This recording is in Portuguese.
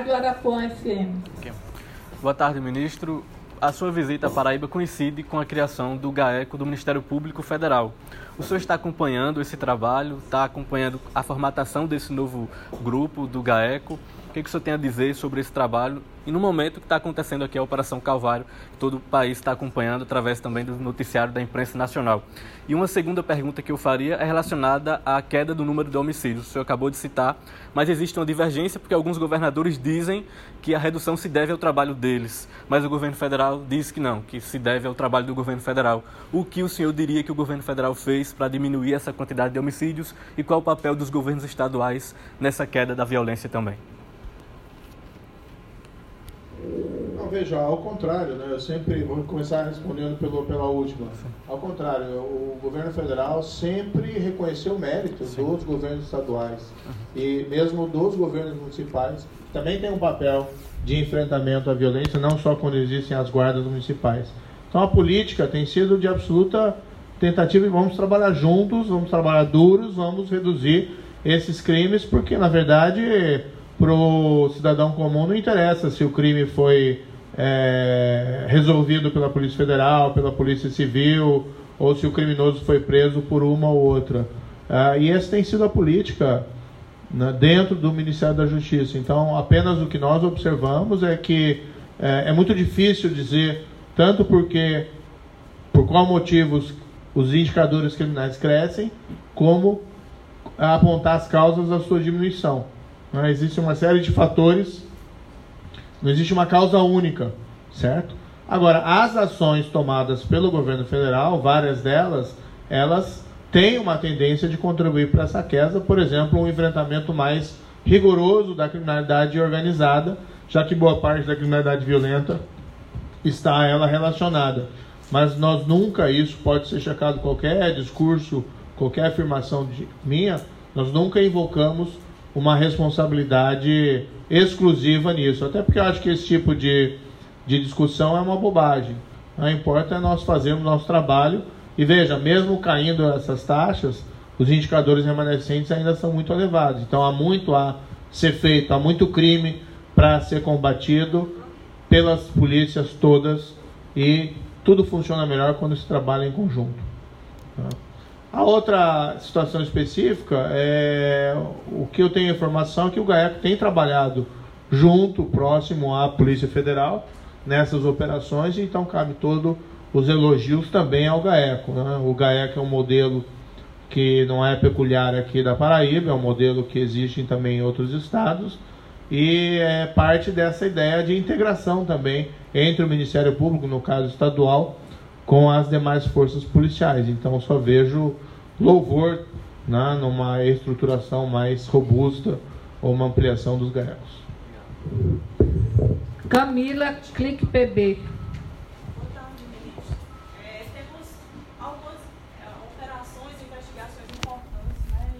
Rádio Arapuã FM. Okay. Boa tarde, ministro. A sua visita à Paraíba coincide com a criação do GAECO do Ministério Público Federal. O senhor está acompanhando esse trabalho, está acompanhando a formatação desse novo grupo do GAECO. O que o senhor tem a dizer sobre esse trabalho? E no momento que está acontecendo aqui a Operação Calvário, que todo o país está acompanhando através também do noticiário da imprensa nacional. E uma segunda pergunta que eu faria é relacionada à queda do número de homicídios. O senhor acabou de citar, mas existe uma divergência porque alguns governadores dizem que a redução se deve ao trabalho deles, mas o governo federal diz que não, que se deve ao trabalho do governo federal. O que o senhor diria que o governo federal fez para diminuir essa quantidade de homicídios e qual o papel dos governos estaduais nessa queda da violência também? Não, veja, ao contrário, né? Eu sempre vou começar respondendo pela última. Ao contrário, o governo federal sempre reconheceu o mérito dos governos estaduais e mesmo dos governos municipais, que também tem um papel de enfrentamento à violência, não só quando existem as guardas municipais. Então a política tem sido de absoluta tentativa e vamos trabalhar juntos, vamos trabalhar duros, vamos reduzir esses crimes, porque na verdade para o cidadão comum não interessa se o crime foi resolvido pela Polícia Federal, pela Polícia Civil, ou se o criminoso foi preso por uma ou outra. E essa tem sido a política, né, dentro do Ministério da Justiça. Então, apenas o que nós observamos é que é muito difícil dizer, tanto porque, por qual motivo os indicadores criminais crescem, como apontar as causas da sua diminuição. Existe uma série de fatores, não existe uma causa única, certo? Agora, as ações tomadas pelo governo federal, várias delas, elas têm uma tendência de contribuir para essa queda, por exemplo, um enfrentamento mais rigoroso da criminalidade organizada, já que boa parte da criminalidade violenta está ela relacionada. Mas nós nunca, isso pode ser checado qualquer discurso, qualquer afirmação minha, nós nunca invocamos uma responsabilidade exclusiva nisso, até porque eu acho que esse tipo de discussão é uma bobagem. O que importa é nós fazermos nosso trabalho e veja, mesmo caindo essas taxas, os indicadores remanescentes ainda são muito elevados, então há muito a ser feito, há muito crime para ser combatido pelas polícias todas e tudo funciona melhor quando se trabalha em conjunto. A outra situação específica é o que eu tenho informação é que o GAECO tem trabalhado junto, próximo à Polícia Federal nessas operações, então cabe todos os elogios também ao GAECO, né? O GAECO é um modelo que não é peculiar aqui da Paraíba, é um modelo que existe também em outros estados e é parte dessa ideia de integração também entre o Ministério Público, no caso estadual, com as demais forças policiais. Então só vejo louvor, né, numa estruturação mais robusta ou uma ampliação dos GAECOs. Camila, Clique PB.